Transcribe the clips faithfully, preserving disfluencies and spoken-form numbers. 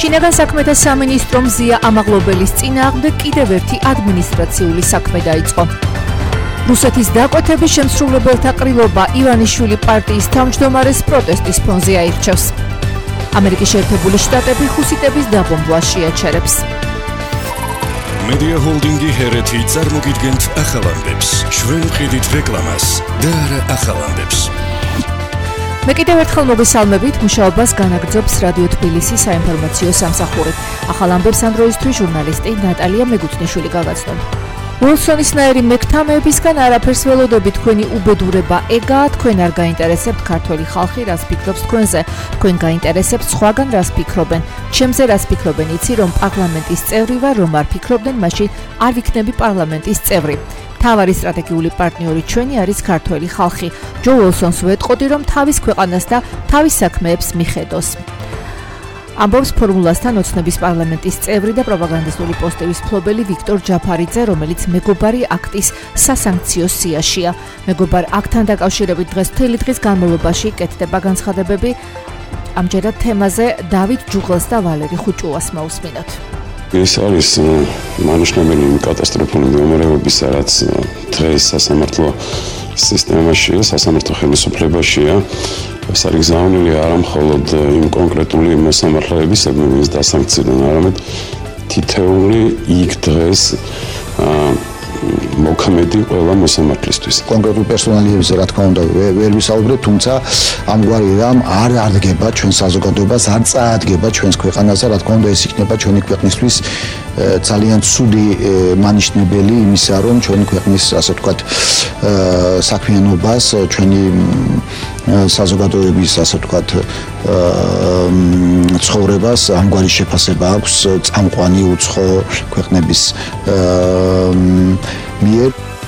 შინაგან საქმეთა სამინისტრომ ზია ამაღლობელის წინააღმდეგ კიდევ ერთი ადმინისტრაციული საქმე დაიწყო. რუსეთის დაკვეთების შემსრულებელთა ყრილობა ივანიშვილი პარტიის თავმჯდომარეს პროტესტის ფონზე აირჩევს. ამერიკის შეერთებული შტატები ხუსიტების დაბომბვას შეაჩერებს. Media Holdingi ჰერეთი წარმოგიდგენთ ახალამდებს, ჩვენ ვყიდით რეკლამას და არა ახალამდებს. მე კიდევ ერთხელ მოგესალმებით, მუშაობას განაგრძობს რადიო თბილისის საინფორმაციო სამსახური. ახალ ამბებს ამ დროისთვის ჟურნალისტი ნატალია მეგუთნიშვილი გავაცნობ. უილსონისნაირი მეკთამეებისგან არაფერს ველოდები, თქვენი უბედურება ეგაა, თქვენ არ გაინტერესებთ ქართველი ხალხი, რას ფიქრობს თქვენზე, თქვენ გაინტერესებთ სხვაგან რას ფიქრობენ. ჩემზე რას ფიქრობენ, იცი რომ პარლამენტის წევრი ვარ, რომ არ ფიქრობდნენ, მაშინ არ ვიქნები პარლამენტის წევრი. თავარი სტრატეგიული პარტნიორი ჩვენი არის ქართველი ხალხი. ჯო უილსონს ვეტყოდი, რომ თავის ქვეყანას და თავის საქმეებს მიხედოს. ამბობს ფორმულასთან ოცნების პარლამენტის წევრი და პროპაგანდისტული პოსტების მფლობელი ვიქტორ ჯაფარიძე, რომელიც მეგობარი აქტის სასანქციო სიაშია. მეგობარ აქტთან დაკავშირებით დღეს მთელი დღის განმავლობაში კეთდება განცხადებები. ამჯერად თემაზე დავით ჯუღელს და ვალერი ხუჭუას მოусმინოთ. ეს არის მანიშნებელი კატასტროფული მდგომარეობის, რაც დღეს სასამართლო სისტემაშია, სასამართლო ხელისუფლებაშია. ეს არის გზავნილი არა მხოლოდ იმ კონკრეტული მოსამართლეებისადმი, ვინც დასანქციიდან, არამედ თითეული იქ დღეს მოქმედი ყველა მოსამართლისთვის. კონკრეტულ პერსონალიებზე რა თქმა უნდა ვერ ვისაუბრებ, თუმცა ამგვარი რამ არ არდგება ჩვენ საზოგადოებას, არ წაადგება ჩვენს ქვეყანაზე, რა თქმა უნდა ეს იქნება ჩვენი ქვეყნისთვის ძალიან ცუდი მანიშნებელი იმისა, რომ ჩვენი ქვეყნის ასე ვთქვათ საქმიანობას, ჩვენი საზოგადოების ასე ვთქვათ ცხოვრებას ამგვარი შეფასება აქვს წამყვანი უცხო ქვეყნების მიერ.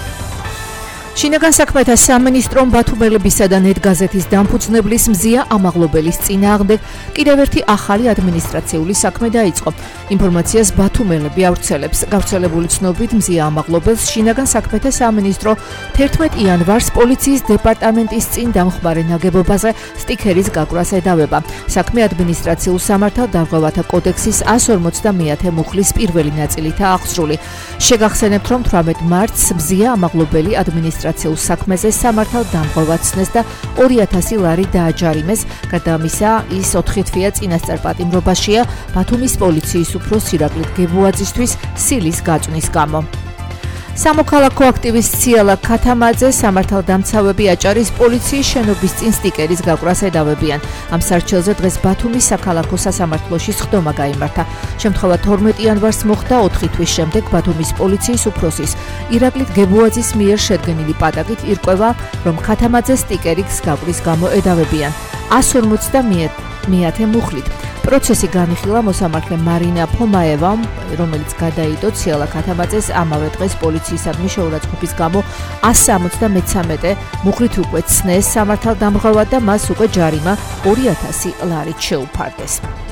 შინაგან საქმეთა სამინისტრომ ბათუმელებისა და ნეტგაზეთის დამფუძნებლის მზია ამაღლობელის წინააღმდეგ კიდევ ერთი ახალი ადმინისტრაციული საქმე დაიწყო. ინფორმაციას ბათუმელები ავრცელებს. გავრცელებული ცნობით მზია ამაღლობელს შინაგან საქმეთა სამინისტრო თერთმეტ იანვარს პოლიციის დეპარტამენტის წინ დამხმარე ნაგებობაზე სტიქერის გაკვრას ედავება. საქმე ადმინისტრაციულ სამართალ დარღვევათა კოდექსის ასი ორმოცდამეათე მუხლის პირველი ნაწილითაა აღსრული. შეგახსენებთ, რომ თვრამეტ მარტს მზია ამაღლობელი ადმინისტრაციული ადმინისტრაციულ საქმეზე სამართალ დამღვრად ცნეს და ორი ათასი ლარი დააჯარიმეს. გარდა ამისა, ის ოთხი თვეა წინასწარ პატიმრობაშია ბათუმის პოლიციის უფროს ირაკლი გებუაძისთვის სილის გაწვნის გამო. სამოქალაქო აქტივისტ ციალა ქათამაძე სამართალდამცავები აჭარის პოლიციის შენობის წინ სტიკერის გაკვრას ედავებიან. ამ სარჩელზე დღეს ბათუმის საქალაქო სასამართლოში სხდომა გაიმართა. შემთხვევა თორმეტ იანვარს მოხდა ოთხი თვის შემდეგ ბათუმის პოლიციის უფროსის ირაკლი გებუაძის მიერ შედგენილი პატაკით ირკვევა, რომ ქათამაძე სტიკერის გაკვრის გამო ედავებიან ასი ორმოცდამეათე მუხლით. პროცესი განიხილა მოსამართლე მარინა ფომაევამ, რომელიც გადაიდო ციალა ქათამაძეს ამავე დღეს პოლიციისადმი შეურაცხყოფის გამო ასი სამოცდამეცამეტე მუხლით უკვე ცნეს სამართალდამღვრად და მას უკვე ჯარიმა ორი ათასი ლარით შეუფარდეს.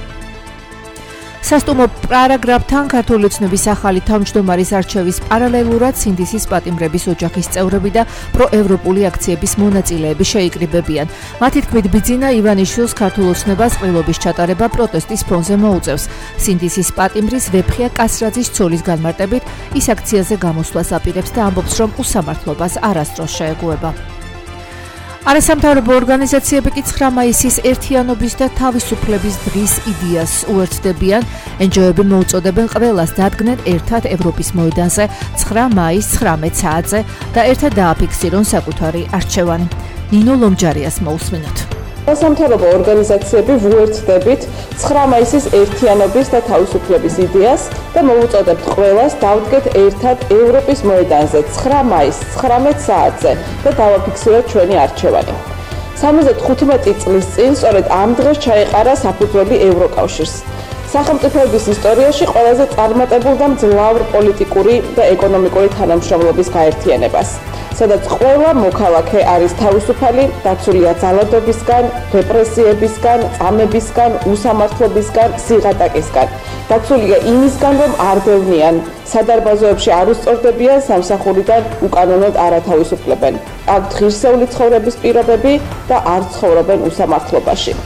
სასტუმრო პარაგრაფთან ქართული ოცნების ახალი თავმჯდომარის არჩევის პარალელურად სინდისის პატიმრების ოჯახის წევრები და პროევროპული აქციების მონაწილეები შეიკრიბებიან. მათი თქმით, ბიძინა ივანიშვილს ქართულ ოცნებას ყრილობის ჩატარება პროტესტის ფონზე მოუწევს. სინდისის პატიმრის ვეფხია კასრაძის ცოლის განმარტებით ის აქციაზე გამოსვლას აპირებს და ამბობს, რომ უსამართლობას არასდროს შეეგუება. არასამთავრობო ორგანიზაციები კი ცხრა მაისის ერთიანობის და თავისუფლების დღის იდეას უერთდებიან. ენჯოები მოუწოდებენ ყველას დადგნენ ერთად ევროპის მოედანზე ცხრა მაისს ცხრამეტ საათზე და ერთად დააფიქსირონ საკუთარი არჩევანი. ნინო ლომჯარიას მოусმინოთ. არასამთავრობო ორგანიზაციები ვუერთდებით ცხრა მაისის ერთიანობის და თავისუფლების იდეას და მოუწოდებთ ყველას დავდგეთ ერთად ევროპის მოედანზე ცხრა მაისს ცხრამეტ საათზე და დავაფიქსიროთ ჩვენი არჩევანი. სამოცდახუთი წლის წინ სწორედ ამ დღეს ჩაეყარა საფუძველი ევროკავშირს. სახელმწიფოების ისტორიაში ყველაზე წარმატებულ და მძლავრ პოლიტიკური და ეკონომიკური თანამშრომლობის გაერთიანებას, სადაც ყველა მოქალაქე არის თავისუფალი, დაცულია ძალადობისგან, რეპრესიებისგან, წამებისგან, უსამართლობისგან, სიღატაკისგან. დაცულია იმისგან, რომ არ დევნიან, სადარბაზოებში არ უსწორდებიან, სამსახურიდან უკანონოდ არ ათავისუფლებენ. აქვთ ღირსეული ცხოვრების პირობები და არ ცხოვრობენ უსამართლობაში.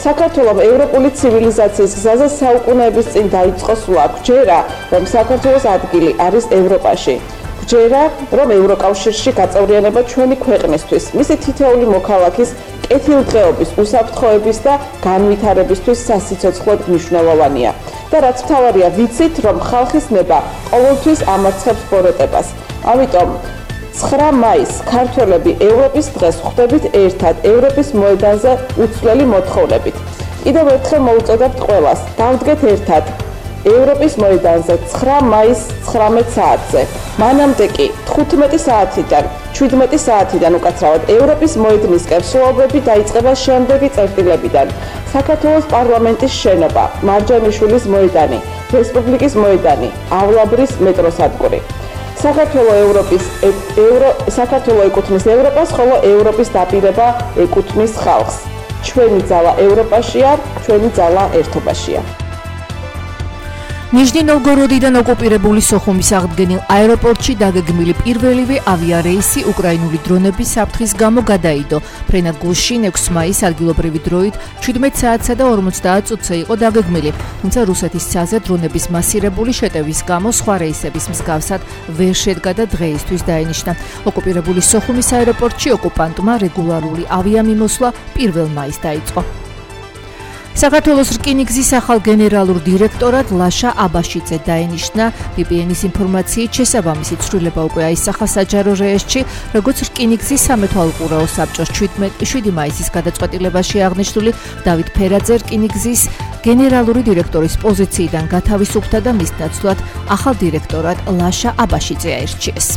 საქართველოს ევროპული ცივილიზაციის გზაზე საუკუნეების წინ დაიწყო სულ გჯერა, რომ საქართველოს ადგილი არის ევროპაში. გჯერა, რომ ევროკავშირში გაწევრიანება ჩვენი ქვეყნისთვის, მისი თითოეული მოქალაქის კეთილდღეობის, უსაფრთხოების და განვითარებისთვის სასიცოცხლოდ მნიშვნელოვანია. და რაც მთავარია, ვიცით, რომ ხალხის ნება ყოველთვის ამარცხებს ბოროტებას. ამიტომ ცხრა მაისს ქართველები ევროპის დღეს ხვდებით ერთად ევროპის მოედანზე უცვლელი მოთხოვნებით. კიდევ ერთხელ მოვუწოდებთ ყველას, დავდგეთ ერთად ევროპის მოედანზე ცხრა მაისს ცხრამეტ საათზე. მანამდე კი თხუთმეტი საათიდან, შვიდმეტი საათიდან უკაცრავად ევროპის მოედნისკენ მსვლელობები დაიწყება შემდეგი წერტილებიდან. საქართველოს პარლამენტის შენობა, მარჯანიშვილის მოედანი, რესპუბლიკის მოედანი, ავლაბრის მეტროსადგური. საქართველოს ევროპის ევრო საქართველოს ეკუთვნის ევროპას, ხოლო ევროპის დაპირება ეკუთვნის ხალხს. ჩვენი ძალა ევროპაშია, ჩვენი ძალა ერთობაშია. ნიჟნი-ნოვგოროდიდან ოკუპირებული სოხუმის აღდგენილ აეროპორტში დაგეგმილი პირველივე ავიარეისი უკრაინული დრონების საფრთხის გამო გადაიდო. ფრენად გუშინ ექვსი მაისს ადგილობრივი დროით შვიდმეტ საათსა და ორმოცდაათ წუთზე იყო დაგეგმილი, თუმცა რუსეთის ცაზე დრონების მასირებული შეტევის გამო სხვა რეისების მსგავსად ვერ შედგა და დღეისთვის დაენიშნა. ოკუპირებული სოხუმის აეროპორტში ოკუპანტმა რეგულარული ავიამიმოსვლა პირველ მაისს დაიწყო. საქართველოს რკინიგზის ახალ გენერალურ დირექტორად ლაშა აბაშიძე დაენიშნა. ბი ბი ენის ინფორმაციით შესაბამისი ცვლილება უკვე აისახა საჯარო რეესტრში, როგორც რკინიგზის სამეთვალყურაო საბჭოს შვიდი მაისის გადაწყვეტილებაში აღნიშნული დავით ფერაძე რკინიგზის გენერალური დირექტორის პოზიციიდან გათავისუფლდა და მის ნაცვლად ახალ დირექტორად ლაშა აბაშიძე აირჩიეს.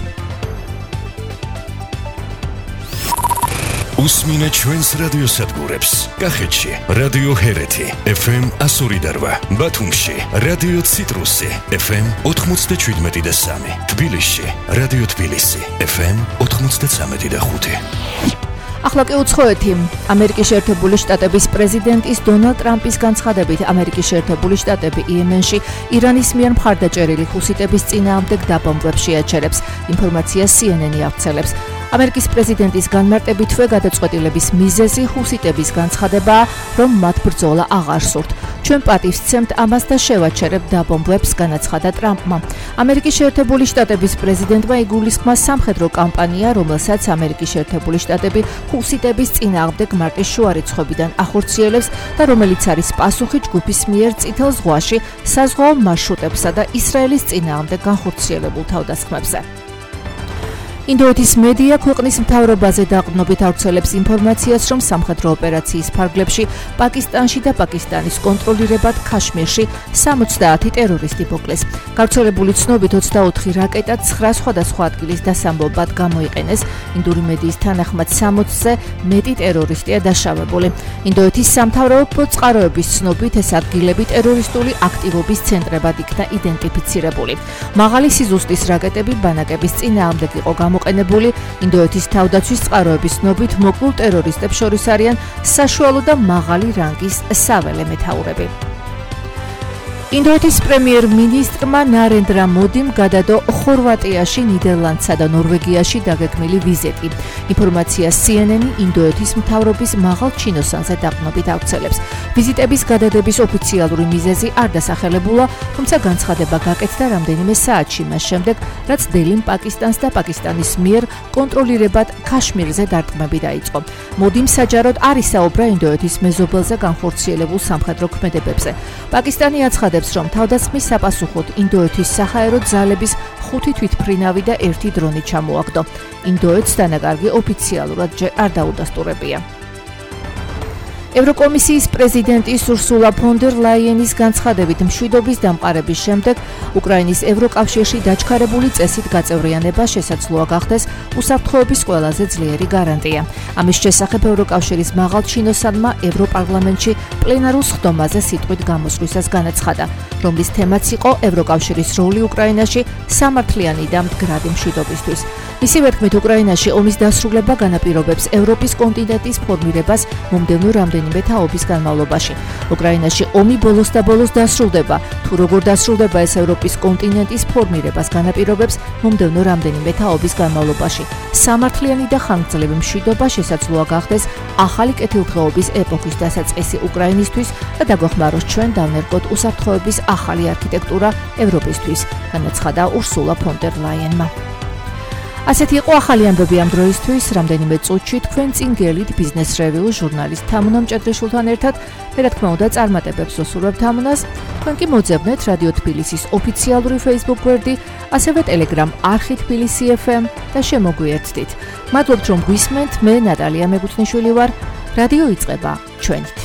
უსმინეთ ჩვენს რადიოსადგურებს. კახეთში რადიო ჰერეთი ეფ ემ εκατო ორი და რვა, ბათუმში რადიო ციტრუსი ეფ ემ ოთხმოცდაშვიდმეტი და სამი, თბილისში რადიო თბილისი ეფ ემ ოთხმოცდაცამეტი და ხუთი. ახლა კი უცხოეთი. ამერიკის შეერთებული შტატების პრეზიდენტის დონალდ ტრამპის განცხადებით, ამერიკის შეერთებული შტატები იემენში ირანის მიერ მხარდაჭერილი ჰუსიტების წინააღმდეგ დაბომბვებს შეაჩერებს. ინფორმაციას სი ენ ენი აღწელებს. ამერიკის პრეზიდენტის განმარტებითვე გადაწყვეტილების მიზეზი ჰუსიტების განცხადებაა, რომ მათ ბრძოლა აღარ სურთ. ჩვენ პატივს ვცემთ ამას და შევაჩერებთ დაბომბვებს, განაცხადა ტრამპმა. ამერიკის შეერთებული შტატების პრეზიდენტმა იგულისხმა სამხედრო კამპანია, რომელსაც ამერიკის შეერთებული შტატები ჰუსიტების წინააღმდეგ მარტის შუა რიცხვებიდან ახორციელებს და რომელიც არის პასუხი ჯგუფის მიერ წითელ ზღვაში საზღვაო მარშრუტებსა და ისრაელის წინააღმდეგ განხორციელებულ თავდასხმებზე. ინდოეთის მედია ქვეყნის მთავრობაზე დაყრდნობით ავრცელებს ინფორმაციას, რომ სამხედრო ოპერაციის ფარგლებში პაკისტანში და პაკისტანის კონტროლირებად ქაშმირში სამოცდაათი ტერორისტი მოკლეს. გავრცელებული ცნობით ოცდაოთხი რაკეტა ცხრა სხვადასხვა ადგილის დასამბობად გამოიყენეს. ინდური მედიის თანახმად სამოცზე მეტი ტერორისტია დაშავებული. ინდოეთის სამთავრობო წყაროების ცნობით ეს ადგილები ტერორისტული აქტივობის ცენტრებად იქნა იდენტიფიცირებული. მაღალი სიზუსტის რაკეტები ბანაკების წინააღმდეგ იყო გამოყენებული. ინდოეთის თავდაცვის წყაროების ცნობით მოკლულ ტერორისტებს შორის არიან საშუალო და მაღალი რანგის საველე მეთაურები. ინდოეთის პრემიერ-მინისტრმა ნარენდრა მოდიმ გადადო ხორვატიაში, ნიდერლანდსა და ნორვეგიაში დაგეგმილი ვიზიტი. ინფორმაციას სი ენ ენი ინდოეთის მთავრობის მაღალ ჩინოსანზე დაყრდნობით ავრცელებს. ვიზიტების გადადების ოფიციალური მიზეზი არ დასახელებულა, თუმცა განცხადება გაკეთდა რამდენიმე საათში მას შემდეგ, რაც დელიმ პაკისტანს და პაკისტანის მიერ კონტროლირებად ქაშმირზე დარტყმები დაიწყო. მოდიმ საჯაროდ არ ისაუბრა ინდოეთის მეზობელზე განხორციელებულ სამხედრო ქმედებებზე. პაკისტანი აცხადებს, რომ თავდასხმის საპასუხოდ ინდოეთის საჰაერო ძალების ხუთი თვითმფრინავი და ერთი დრონი ჩამოაგდო. ინდოეთს დანაკარგი ოფიციალურად ჯერ არ დაუდასტურებია. ევროკომისიის პრეზიდენტის ურსულა ფონ დერ ლაიენის განცხადებით, მშვიდობის დამყარების შემდეგ უკრაინის ევროკავშირში დაჩქარებული წესით გაწევრიანება შესაძლოა გახდეს უსაფრთხოების ყველაზე ძლიერი გარანტია. ამის შესახებ ევროკავშირის მაღალ ჩინოსანმა ევროპარლამენტში პლენარულ სხდომაზე სიტყვით გამოსვლისას განაცხადა, რომლის თემაც იყო ევროკავშირის როლი უკრაინაში სამართლიანი და მდგრადი მშვიდობისთვის. მისივე თქმით, უკრაინაში ომის დასრულება განაპირობებს ევროპის კონტინენტის ფორმირებას მომდევნო რამდენიმე რამდენიმე თაობის განმავლობაში. უკრაინაში ომი ბოლოს და ბოლოს დასრულდება. თუ როგორ დასრულდება ეს ევროპის კონტინენტის ფორმირებას განაპირობებს მომდევნო რამდენიმე თაობის განმავლობაში. სამართლიანი და ხანგრძლივი მშვიდობა შესაძლოა გახდეს ახალი კეთილდღეობის ეპოქის დასაწყისი უკრაინისთვის და დაგვეხმაროს ჩვენ დავნერგოთ უსაფრთხოების ახალი არქიტექტურა ევროპისთვის, განაცხადა ურსულა ფონ დერ ლაიენმა. ასეთი იყო ახალი ამბები ამ დროისთვის. რამდენიმე წუთში თქვენ წინ გელით ბიზნეს რევიუ ჟურნალისტ თამუნა მჭედრიშვილთან ერთად. მე რა თქმა უნდა წარმატებებს ვსურვებთ თამუნას. თქვენ კი მოძებნეთ რადიო თბილისის ოფიციალური Facebook გვერდი, ასევე Telegram არხი თბილისი ეფ ემ და შემოგვიერთდით. მადლობთ რომ გვისმენთ. მე ნატალია მეგუთნიშვილი ვარ. რადიო იწყება ჩვენით.